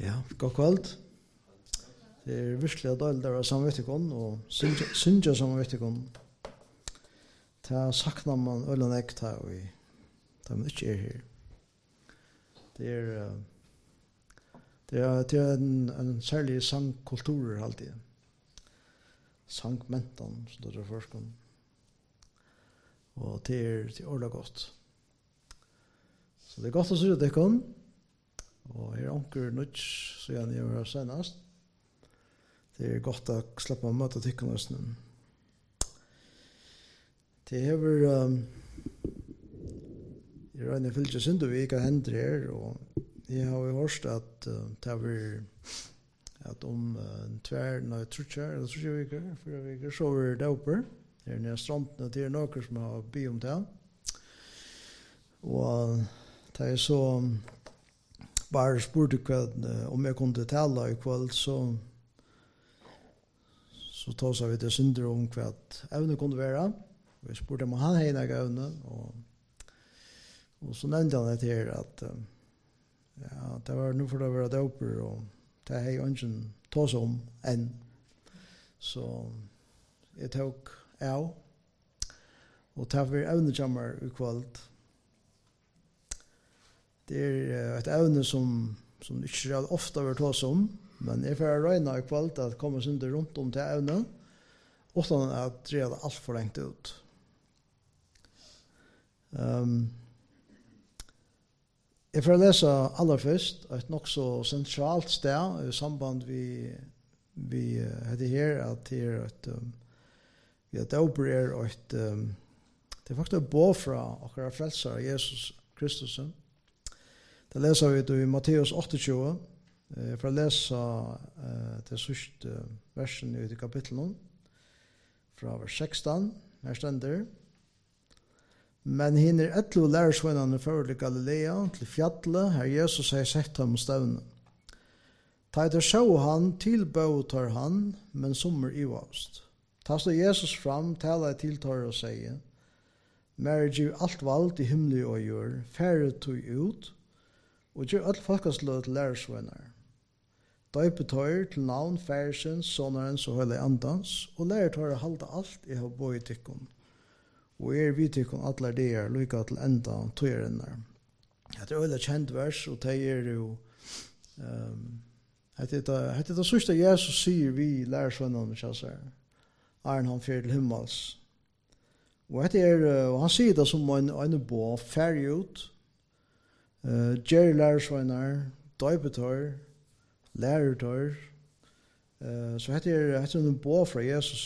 Ja, god kveld. Det virkelig dårlig å være sammen med dere, og synge sammen med dere. Det sakner man øl og nekt her, og man ikke her. Det er en særlig sangkultur alltid. Sangmentan, som det er først. Og det er ordentlig godt. Så det er godt å synge dere. Og her anker nødt, så jeg gjør senest. Det er godt å slippe å møte tykkene. Det er jeg regner fyllt ikke synd, og vi ikke hender her, og jeg har jo hørt at det er at om tror ikke, 4 veker, så er det oppe. Her nede stranden, det er noen som har by om det. Og det er så bare spurte om jeg kunne tale i kveld, så tog vi det synder om hva evne kunne være. Vi spurte om han hadde noen evne, og så nevnte han det her at det var nå for det å være døper, og det har jeg ikke tog om enn. Så jeg tok av, og det var evnekjammer i kveld. Det er et evne som ikke ofte har vært hos om, men jeg får røyne i kveld at komme synder rundt om det evne, uten at det er alt for lengt ut. Jeg får lese aller først et nok så sentralt sted i samband vi heter her, at det er et døper det er faktisk et bå fra akkurat frelser Jesus Kristus. Det leser vi i Matteus 28, for å lese det sørste versen i kapitlet, fra vers 16, her stender. Men hinner etlo lærersvennerne fører Galilea til fjallet, her Jesus har sett ham stevne. Ta etter så han, tilbøter han, men sommer i vast. Ta stå Jesus fram, taler til tar og sier, «Mer giv alt valgt i himmelig og jord, færre tog ut, og gjør alt folkeslød til lærersvenner. Døype tøyer til navn færsens, sånnerens og høylig andans, og lærer tøyer halda alt i har bøy tikkun. Og vi tikkun atler der, lykka til enda tøyerenner. Det er høylig kjent vers, og det er jo det sørste Jesus sier vi lærersvennerne, kjasser. Han fyrer til himmels. Og han sier det som en bå, færre ut, Jerry lærersveinar, døypetår, lærertår. Så dette er en bå fra Jesus.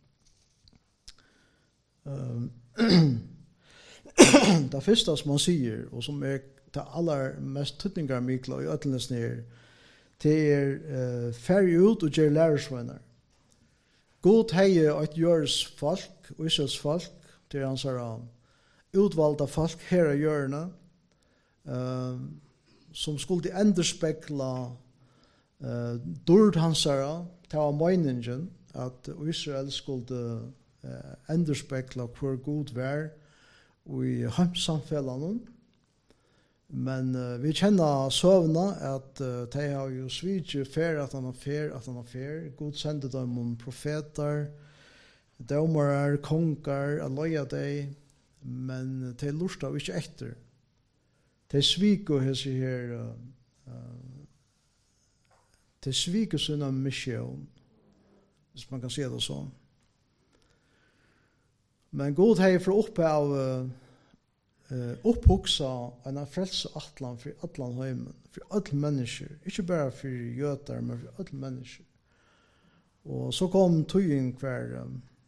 Det første som han sier, og som er det aller mest tydningar mikla i øtlenes nere, det er færre ut og Jerry lærersveinar. God hei et gjøres folk, Israels folk, til han sier utvalgte folk her av hjørne, som skulle endurspekla dård hansara, det var meningen at Israel skulle endurspekla hvor god vær i heimsamfellene. Men vi kjenner søvna at de har jo svitje fer at han er fer. God sendte dem om profeter, domarer, konger, alloja deg, men de lurte av ikke etter. De sviker hese her, de sviker sinna mission, hvis man kan si det sånn. Men God hei for oppe av opphoksa en frelse atlan for atlan heimen, for alle mennesker, ikke bare for jøter, men for alle mennesker. Og så kom tøyen hver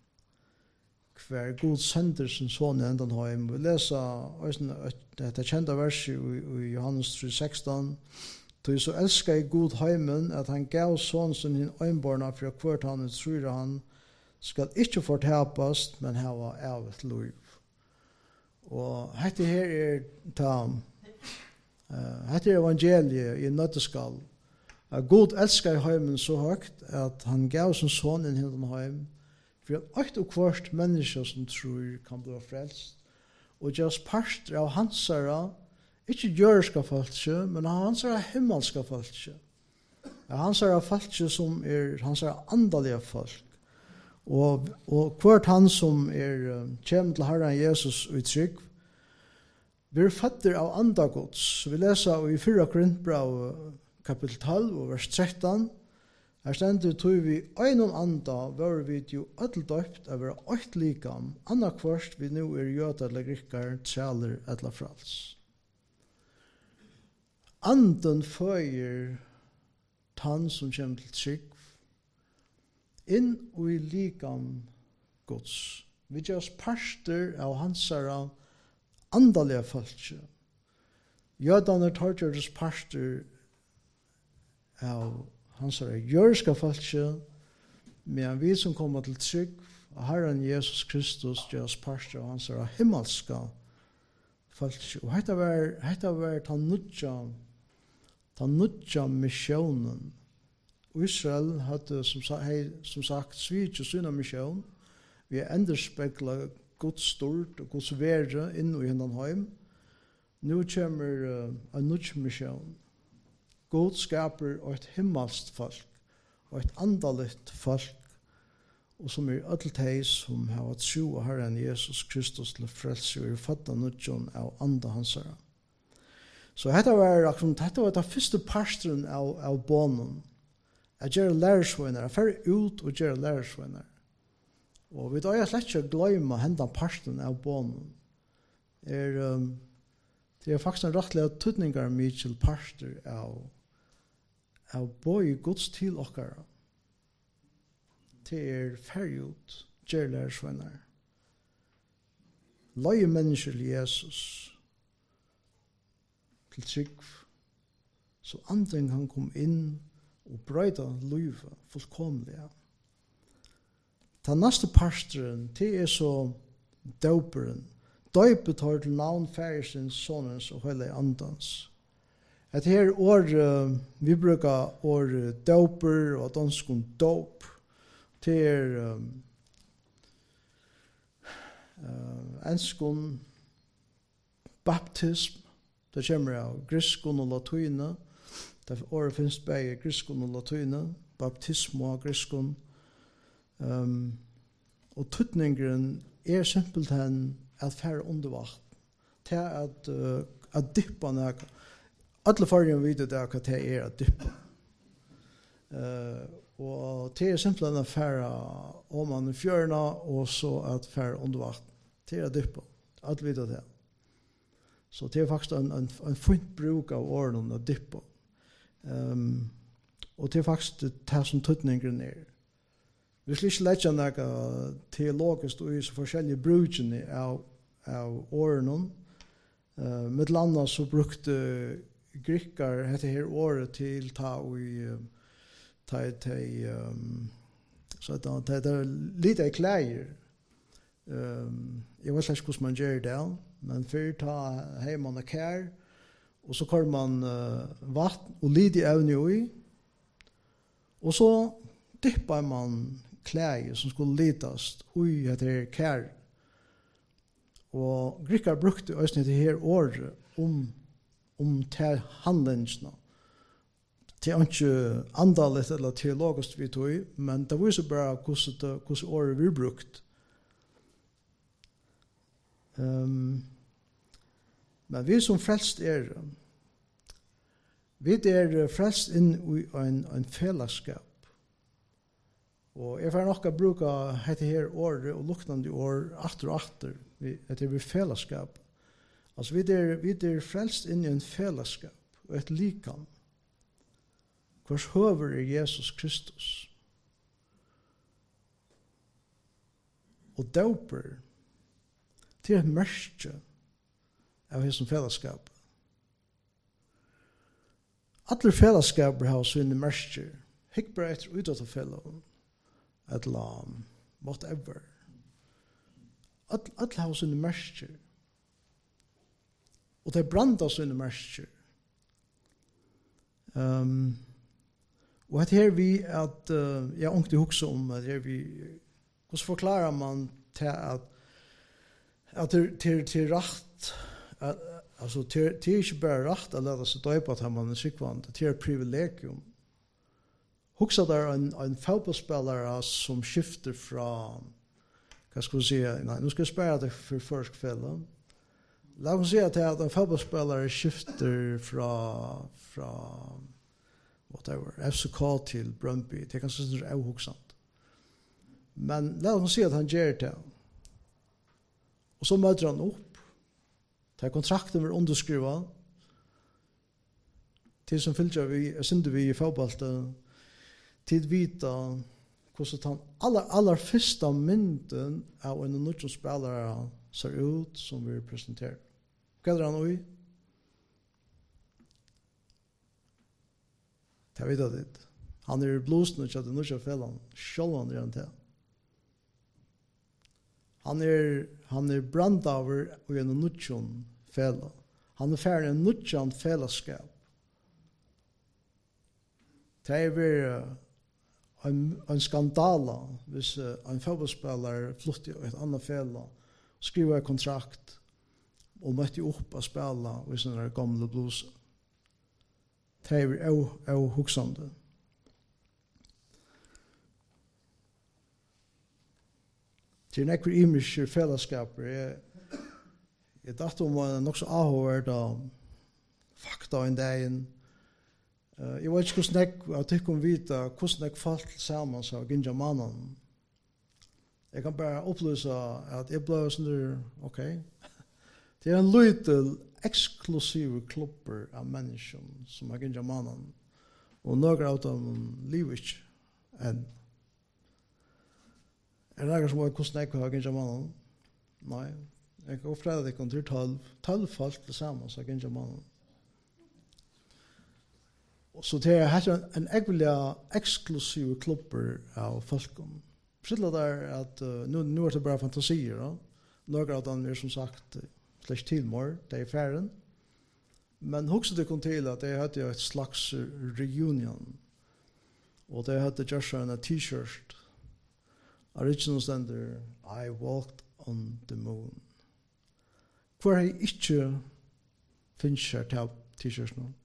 god sender sin son i enden heim. Vi leser det kjente verset i Johannes 3,16. «Tog så elsker jeg god heimen at han gav son sin hin øynborna for hvert han tror han skal ikke fortapast, men hava evet liv.» Og dette her dette er evangeliet i nøtteskall. God elsker heimen så høyt at han gav sin son i hin heim for at og hvert menneske som tror kan bli frelst. Og just parster av hansara, ikke jørska falske, men av hansara himmelska falske. Han ser folk som han ser andaliga folk. Og hvert han som kommer til Herren Jesus og trygg, vi fatter av andagods. Vi leser i 4 Korintbrev kapitel 12 og vers 13. Her stender tog vi øyne anda, var vi jo ødel døpt av å være likam, anna kvørst vi nå jøder eller grikker, træler eller frals. Anden føyer tann som kommer til trygg, inn og i likam gods. Vi gjør oss parster av hansara andalige falske. Jødene tar gjør oss parster av hansara jørska falske, men vi som kommer til trygg av Herren Jesus Kristus gjør oss parster av hansara himmelska falske. Og hetta var ta nudja missionen. Israel hadde som sagt svitje sina mission. Vi endurspegla Guds stort og Guds være inn i hendan heim. Nå kommer en nudj mission. Gud skaper et himmelsk folk og et andaligt folk og som ødelt hei som har tro av Herren Jesus Kristus til frelse og fatta nudjon av anda hansara. Så dette var det første parstren av bånen. Jeg gjør lærersvøyner, jeg fer ut og gjør lærersvøyner. Og vi da slett ikke gløyma hendan parten av bånen. Det faktisk en rettelig tydningar mykje parter av bøy Guds til okkara. Til fer ut, gjør lærersvøyner. Løye mennesker til Jesus til trygg, så anden kan komme inn og brøyda livet fullkomlig. Den neste pastoren, det så døperen. Døpet har til navn færesens, sonens og hele andans. Et her år, vi bruker år døper og danskon døp. Det enskon baptism. Det kommer av griskon og latuina. Det året finnes begge griskon og latuina. Baptismo av griskon. Og tøtningren simpelthen at færre under vatten. Til at dyppa nægge. Alle fargen vet det hva det at dyppa. Og det simpelthen at færre om man i fjørna og så at færre under vatten. Det at dyppa. Alle vet det. Så det faktisk en fint bruk av årene å dyppa. Og det faktisk det som tøtningren Vi skal ikke lette noe teologisk og i så forskjellige brukene av årene. Med landet så brukte grikker dette her året til så det lite klær. Jeg vet ikke hvordan man gjør det, men før har man kær, og så kommer man vatten og lite evne i, og så dypper man klær som skulle lidast ui etter kær. Og grikker brukte også dette her året om til handlingsene. Det ikke andalet eller teologisk vi tog, men det viser bare hvordan året vi brukt. Men vi som frelst vi frelst inn i en fellesskap. Og jeg får nok bruke dette her året og lukkende år atter og atter etter vi fellesskap. Altså vi frelst inn i en fellesskap og et likam. Hvers høver Jesus Kristus. Og døper til et merke av hans fellesskap. Alle fellesskaper har sine merker. Hikk bare etter utått av fellesskap. Eller whatever. Alle har sine merker. Og det brander sine merker. Og at her vi at jeg ångte hukse om at her vi hvordan forklarer man til at til rett altså til ikke bare rett at lade seg døype at man sikvand til privilegium Huxa där en fotbollsspelare som skifter från, vad ska vi säga, nej, nu ska jag spara det för först kvällen. Låt oss säga att en fotbollsspelare skifter från whatever, FCK till Brøndby. Det kan se ut ohuxant. Men låt oss säga att han gör det. Och så möter han upp. Det kontrakten var underskrivet. Till som fylgjer vi, synder vi i fotbollen. Tid vita hvordan han aller första mynden av en nødvendig spelare ser ut som vi presenterar. Vad är han i? Det vet jag inte. Han är bluesen och det nødvendig fällan. Självan är han till. Han är brandaver och en nødvendig fällan. Han är färdig en nødvendig fällaskap. Det är en skandala hvis en fotbollsspelare flyttar ett annat fälla, skriver ett kontrakt och mötte upp att spela vid sådana gamla blues. Det är ohuxande. Det är nekvar imiske fällaskaper. Jag dachte om nog så avhörda fakta en dag. Jag vet inte hvordan jeg tykker om vite hvordan jeg falt sammen så Ginja mannen. Jeg kan bare opplyse at jeg ble sånn der, ok. Det er en liten eksklusiv klubber av mennesker som er Ginja mannen. Og noen av dem lever ikke enn. Er det noen som vet hvordan jeg har Ginja mannen? Nei. Jeg kan oppfrede deg om til 12 folk til sammen så Ginja mannen. Så det är en äggvilliga exklusiv klubber av folken. Precis där att nu är det bara fantasier. Då. Några av dem är som sagt slags tillmor, det är färden. Men också det kom till att det hade ett slags reunion. Och det hade just en t-shirt. Original standard, I walked on the moon. För jag inte finns här t-shirts nu.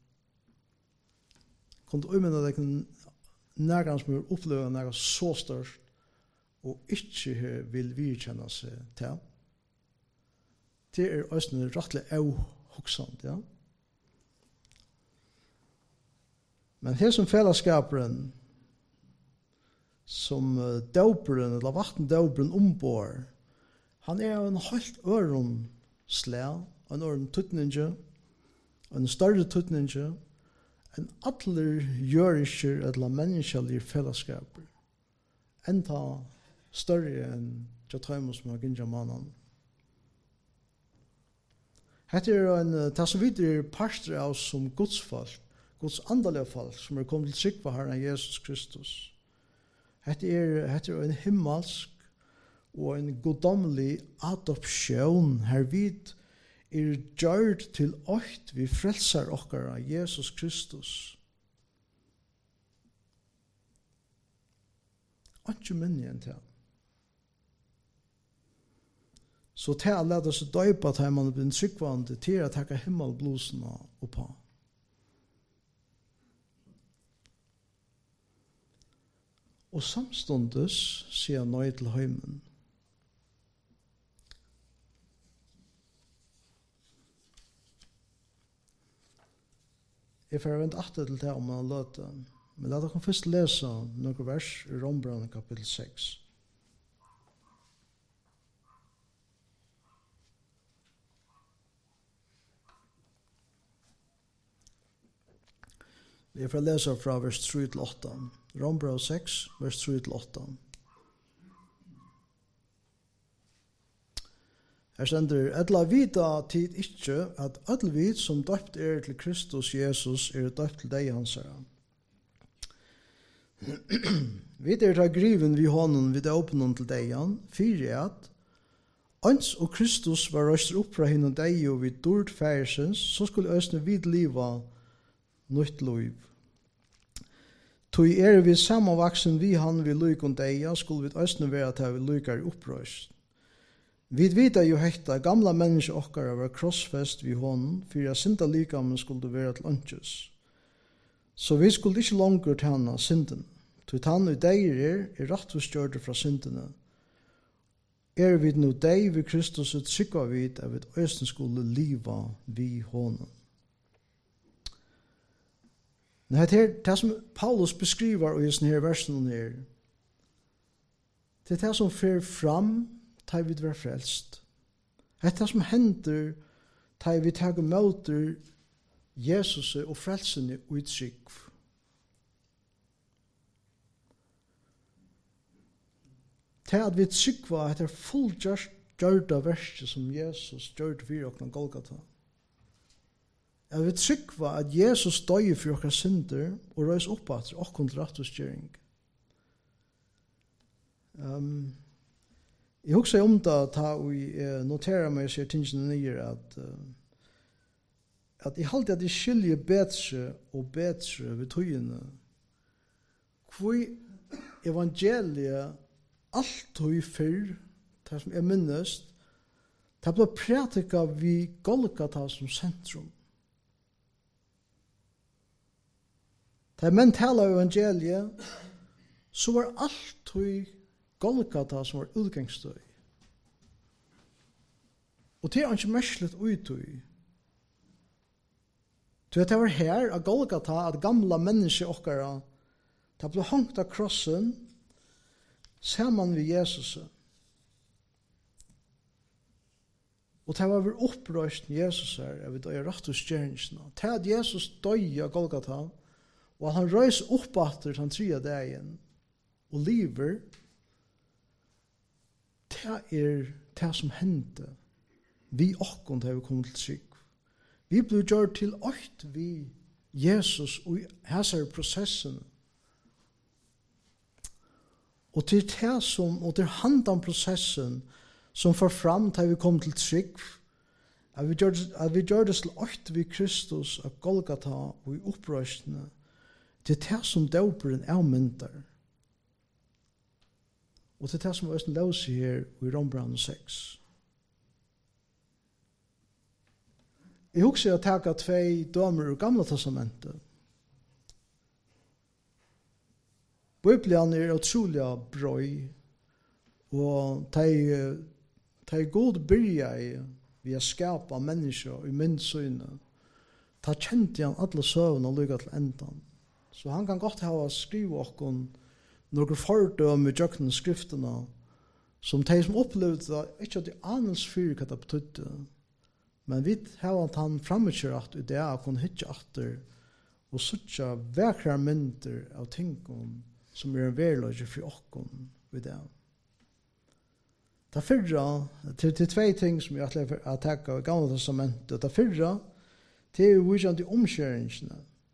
Kunde umynda deg nærgans som er opplevd nærgans så størst og ikke vil virkjenne seg til. Det er også rettelig avhugsant, ja. Men her som fellesskaperen, som døperen, eller vattendøperen ombår, han er en helt øren slag, en øren tutninge, en større tutninge, en atler gjørisker eller menneskelige fellesskaper. Enda større enn Jataimus med Ginja mannen. Hette er en tasvider parster av som godsfolk, Guds andalige folk som er kommet til trygg for Herren Jesus Kristus. Hette er en himmelsk og en goddomlig adopsjon her vidt er gjørt til åkt vi frelser okkara Jesus Kristus. Ikke minne enn til. Så til å lede seg døype at man blir tryggvande til å takke himmelblosene oppa. Og samstundes sier han nøy til heimen. Jeg får vente atter til det om man løte. Men la dere først lese noen vers i Rombrand kapittel 6. Jeg får lese fra vers 3-8. Rombrand 6, vers 3-8. Her stender, «Etla vita tid ikkje at alle vit som døpt til Kristus Jesus døpt til deg hans herre. Vi ta griven vi hånden vid åpnen til deg han, fyrir at ans og Kristus var røster opp fra henne deg og vid dård færsens, så skulle østene vid liva nytt liv. Tog vi samanvaksen vi han vi lykon deg, skulle vi østene være til vi lykar opprøst. Vi vita jo hekta gamla mennesker okkara var krossfest vid honom, for synda likamen skulle være til ønskjes. Så vi skulle ikke langer tjene synden. Tog tann og deir rettvisgjørte fra syndene. Vi nu deg ved Kristus og trykva vid at vi østen skulle liva vi hånden. Det som Paulus beskriver i denne versen her, det det som fer fram til vi var frelst. Det det som hender til vi tar møter Jesus og frelsene uttrykk. Til at vi trykva at det fullgjørte verset som Jesus gjørte for åkne Golgata. At vi trykva at Jesus døde for åkne synder og røys opp at åkne rettvisgjøring. Jeg husker om det ta og noterer meg og sier tingene nye at jeg halte at jeg skiljer bedre og bedre ved tøyene. Hvor evangeliet alt og i fyrr, det som jeg minnes, det ble prætika vi Golgata som sentrum. Da menn taler evangeliet, så var alt og i Golgata som var utgangsstøy. Og det ikke merslet utøy. Så det var her av Golgata at gamla mennesker okkara, det ble hongt av krossen, sammen med Jesus. Og det var vel opprøst Jesus her, jeg vet, og rett hos gjerningsene. Det at Jesus døg av Golgata, og at han røys opp etter den 3. dagen, og lever, det det som hendte. Vi okkon til vi kom til trygg. Vi ble gjort til åkt vi Jesus og hæsar prosessen. Og til det som, og til handan prosessen som får fram til vi kom til trygg, at vi gjør det til åkt vi Kristus av Golgata og i opprøstene, til det som døperen avmyntar. Og til det som Østen løser her i Rombrand 6. Jeg husker å ta 2 dømer ur Gamla testamentet. Bibelen utrolig brøy, og de god byrja vi å skapa mennesker i myndsøyne. Ta kjente han alle søvn og lykka til endan. Så han kan godt ha skrive okkon noen fordøm i jøkken skriftene, som de som opplevde det, ikke at de anels fyr hva det betydde, men vi har at han fremmedkjørt i det å kunne hitte atter og suttje vekre mynter av tingene som en verløse for okken ved det. Det fyrre, til 2 ting som jeg har takket i Gamla testamentet, det fyrre, til vidjende omkjøringene.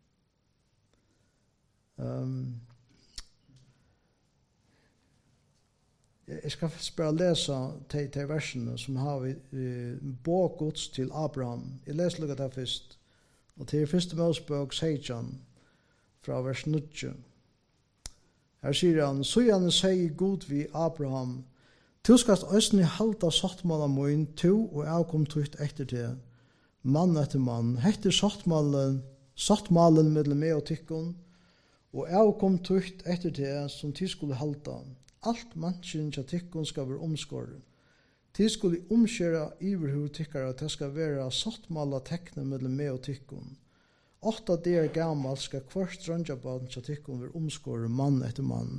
Jeg skal bare lese de versene som har vi bågods til Abraham. Jeg leser litt det først. Og til 1. Mosebok 16 fra vers 9. Her sier han, så gjerne sier Gud vi Abraham, «Tu skal østene halda sattmalen min, tu og jeg kom tutt etter det, mann etter mann, heter sattmalen mellom meg og tykkon, og jeg kom tutt etter det som de skulle halda. Alt mannsyn til tykkon skal være omskåret. De skulle omskjøre iverhuvud tykkere at det skal være sattmala tekne mellom meg og tykkon. 8 dager gammel skal hvert drønjabaden til tykkon være omskåret mann etter mann.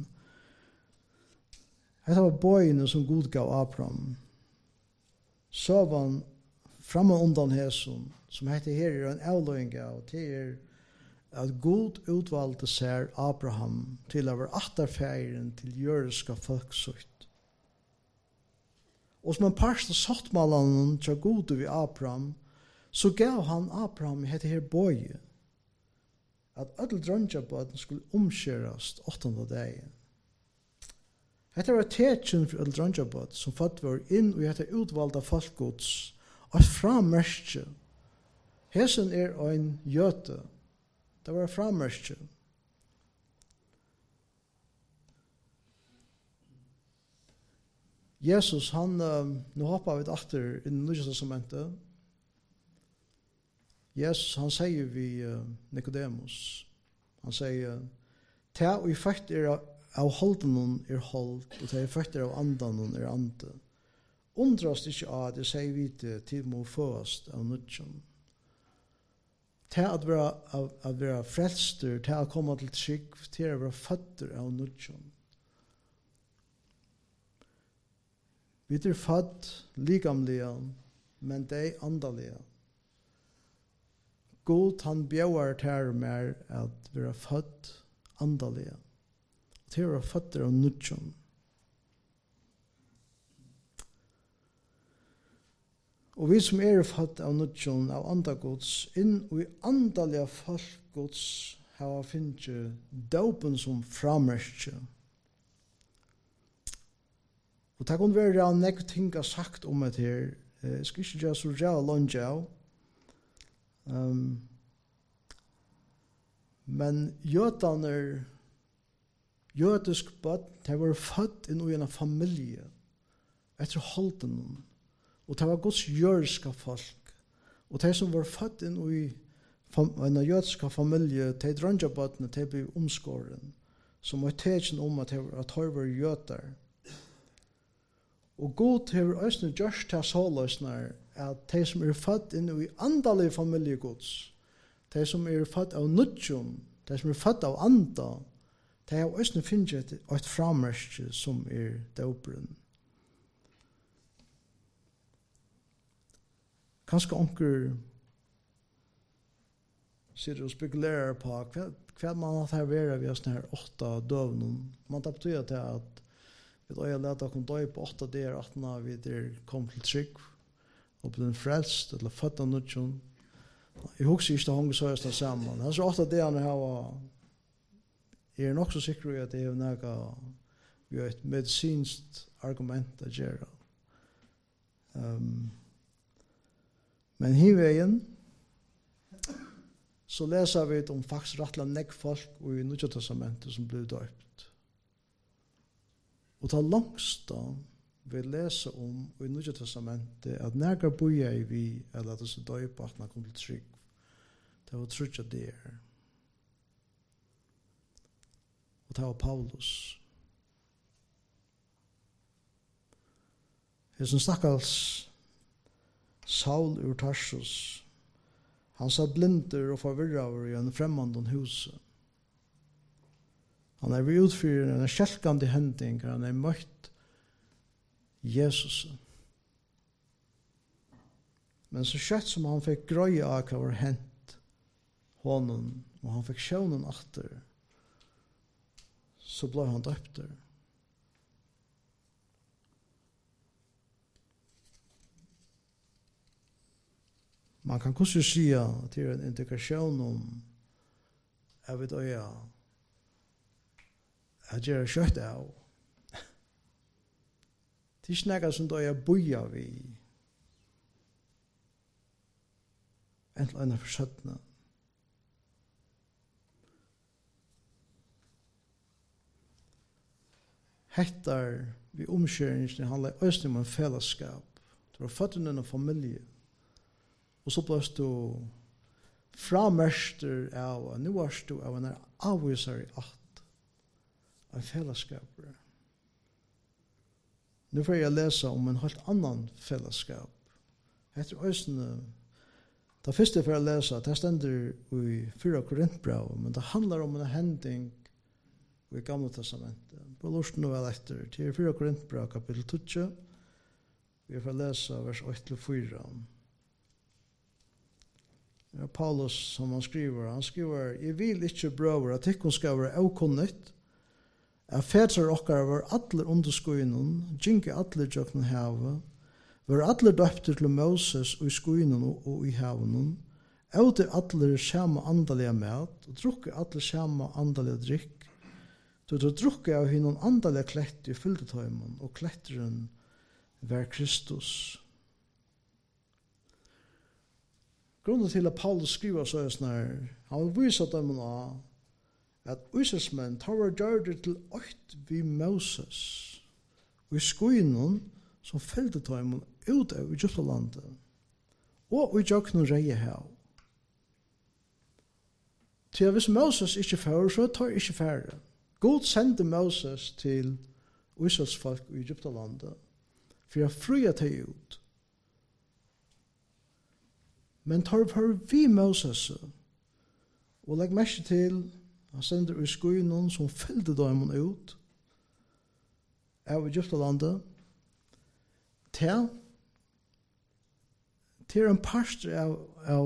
Dette var bøyene som Gud gav Abraham. Søvann framme undan hæsson, som heter her en avløying av, til at Gud utvalgte seg Abraham til å være atterfeiren til jødiske folksutt. Og som en parst av sattmalen til Gud ved Abraham, så gav han Abraham i dette her bøye, at alle drønjabaden skulle omkjøres 8. dagen. Dette var tekjen for alle drønjabad som fatt var inn og dette utvalgte folkgods, og framerskje. Hesen en jøte. Det var framerskje. Jesus, han, nå hoppar vi etter i Nye testamentet. Jesus, han sier vi Nicodemus, han sier, Ta og født av holden hold, og ta født av andan ande. Undrast ikke av at jeg sier vite til må føst av nødjon. Ta at være frelster, ta at komme til trygg, til å være føtter av nødjon. Vi født likamlige, men de andalige. God han bjøver til mer at være født andalige. Til å være føtter av nødjon. Og vi som født av nødjon av andagods, inn og i andalige folkgods har finnet dåpen som framerskje. Og det kunne være nekve ting jeg har sagt om det her. Jeg skal ikke gjøre så ræv langt av. Men jødisk bøtt, de var født inn i en familie etter holden. Og det var Guds jødiske folk. Og de som var født inn i en jødiske familie, de drøngebøttene, de ble omskåren. Som var tegjen om at de var jøder. Og God har også gjort til såløsner at de som født inn i andalige familiegods, de som født av nødjon, de som født av anda, de har også finnet et framerske som dåpen. Kanskje onker sitter og spekulerer på hva man har vært ved sånne her 8 døvnen. Man tar betyr til at vi har lært å kunne dø på 8 dager, 18 vi kom til trygg, og ble frelst, eller født av nødjon. Jeg husker ikke å henge så høyest sammen. Altså 8 dager jeg nok så sikker på at det noe vi har et medisinsk argument å gjøre. Men hivegen, så leser vi om faktisk rettelig nekk folk i Nye Testamentet som ble døpt. Og ta langst vi leser om i Nye Testamentet at nærkere bojer vi, eller at det så døpe at man kom til trygg. Det var trygg av det. Og det var Paulus. Jeg som stakkels Saul ur Tarsus, han satt blinder og forvirret i en fremmande hus. Han vi utfyrer en kjelkande hending, han møtt Jesus. Men så skjøtt som han fikk grøye av hva var hent honom, og han fikk sjønnen atter, så ble han døpt der. Man kan kanskje si at det en indikasjon om jeg vet øya at jeg kjøtt av. Det ikke noe som da jeg bøyer vi en eller annen forsøttene. Hettar vi omkjøringen handler også om en fellesskap. Det var født under en familie. Og så ble du framerster av, og nå var du av en avviser i alt av fellesskaper. Nå får jeg lese om en helt annan fellesskap. Etter øsene, det første for å lese, det stender i 4 Korintbrev, men det handler om en hending i Gamle Testamentet. På lorten nå etter, til 4 Korintbrev, kapittel 20, vi får lese vers 8-4. Paulus som han skriver, jeg vil ikke brøver at ikke skal være avkunnet, at fedrer okkar var atler under skoinen, gynke atler jøkken havet, var atler døpter til Moses og i skoinen og i haven, auter atler samme andalige mat, og drukker atler samme andalige drikk, så drukker av hinnom andalige klett i fyldetøymen, og kletteren var Kristus. Grunnen til at Paulus skriver så han vil vise dem at Israelsmenn tar gjør det til 8 vi Moses og i skoinen som fyllde dem ut av Egyptalandet og i Jøkken og Reie hav. Til hvis Moses ikke fører, så tar ikke færre. God sendte Moses til Israels folk i Egyptalandet for å fria til ut. Men tar vi Moses og legg merke til han sender i skoinen som fyllde dem ut av Egyptalandet til en parster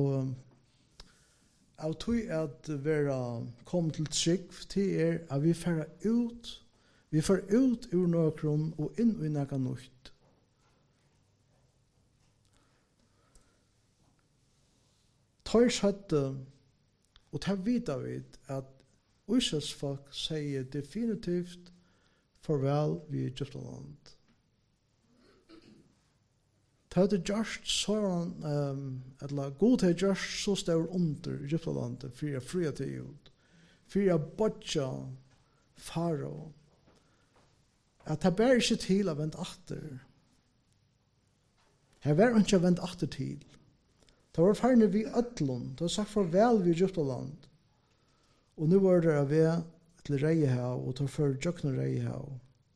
av tog at være kommet til trygg til at vi fører ut ur nøkron og inn i nægge nøgt. Tar skjøtte og tar videre vid at Israels folk sier definitivt farvel vi Egyptaland. Ta det gjørst sånn, eller god til gjørst så stør under Egyptalandet for å fria til ut, for å bodja faro, at det bär ikke til å vente atter. Her var ikke å vente atter til. Det var færne vi ødlund, det var sagt farvel vi Egyptaland, og nu var det vi til Reihav, og tar for jøkne Reihav.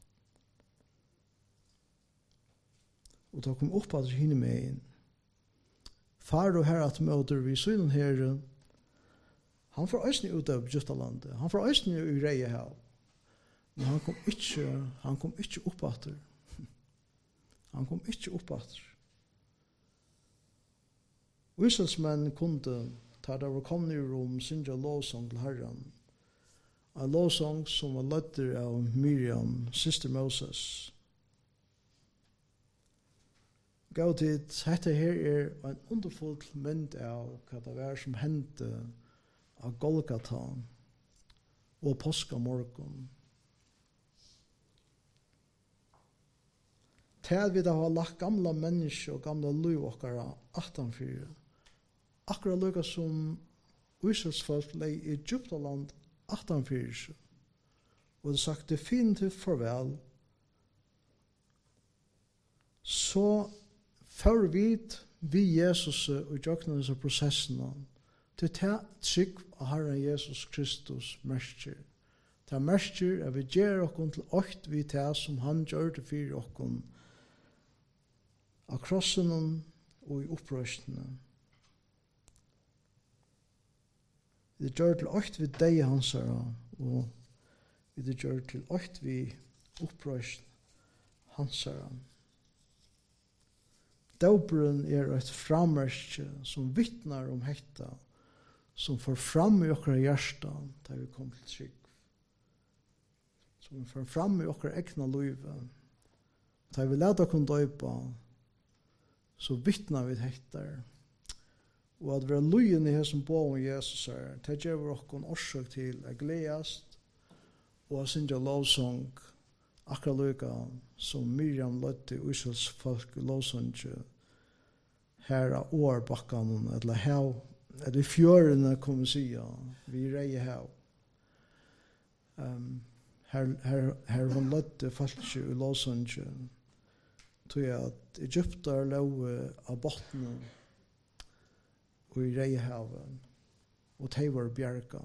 Og da kom opp at hinne med inn. Far og herre at møter vi synen herre, han får øsne ut av Egyptalandet, han får øsne i Reihav. Men han kom ikke opp atter. Han kom ikke opp atter. Israelsmenn kunde ta det var kommet i rom, synge lovsang til Herren. En lovsang som var løtter av Miriam, syster Moses. Gå til, dette her en underfull mynd av hva det var som hendte av Golgata og påskamorgon. Til vi da har lagt gamla mennesker og gamla liv okkara 18-4. Akkurat lukka som Israelsfolk lei i Egyptaland 18-4. Og det sagt definitivt farvel. Så før vi Jesus og gjøkna disse prosessene til ta trygg av Herren Jesus Kristus merker. Ta merker at vi gjør okkon til åkt vi ta som han gjør det for okkon av krossen og i opprøstene. Vi gjør til åkt vi deg hans og vi gjør til åkt vi opprøst hans Dåperen et frammerke som vittnar om hetta, som får fram i okra hjärsta da vi kom til trygg. Som får fram i okra egna livet. Da vi leder kun døypa, så vittnar vi hetta. Og at vi er lujen i som på om Jesus det gjør vi okkon årsøk til å gledast og å synge lovsang akkurat lukka som Miriam løtte Israels folk i lovsang her av årbakkan eller hav, eller i fjørene kan vi si, vi reier hav. Her hun løtte folk i lovsang tog at Egypter lov av bottene og i reier haven og de var bjerga.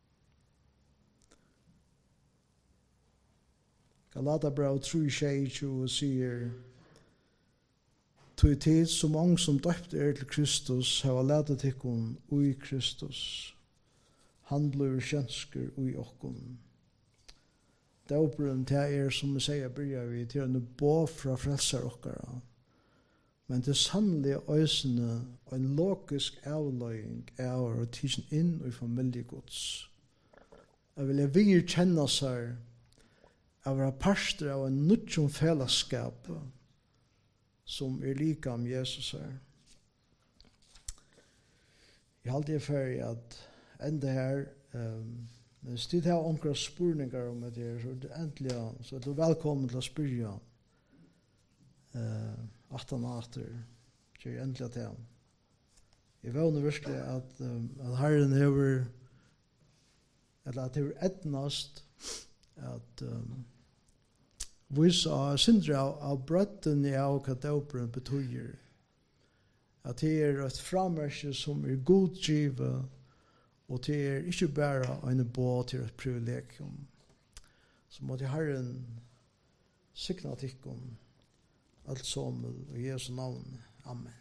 Galaterbrevet 3:22 sier «Tog tid så mange som døpte til Kristus har ladet tikkun ui Kristus. Han blir kjensker ui okkun. Dåperen til som vi sier bryr vi til en bå fra frelser okkara. Men det sannlige øysene og en logisk avløying å tidsen inn i familiegods. Jeg vil vir kjenne seg av å være parster av en nødgjom fellesskap som lika om Jesus Jeg har alltid for at enda her hvis du har omkring spurningar om det her, så er det endelig så er du velkommen til å spyrja 18 atter så er det endelig til Jeg vågner virkelig at Herren hever eller at det er etnast at visa syndre av brøtten i av hva dåperen betyr. At det et frammerke som godgivet og til ikke bare en bå til et privilegium. Så måtte Herren sikna tikkum alt somel og Jesu navn. Amen.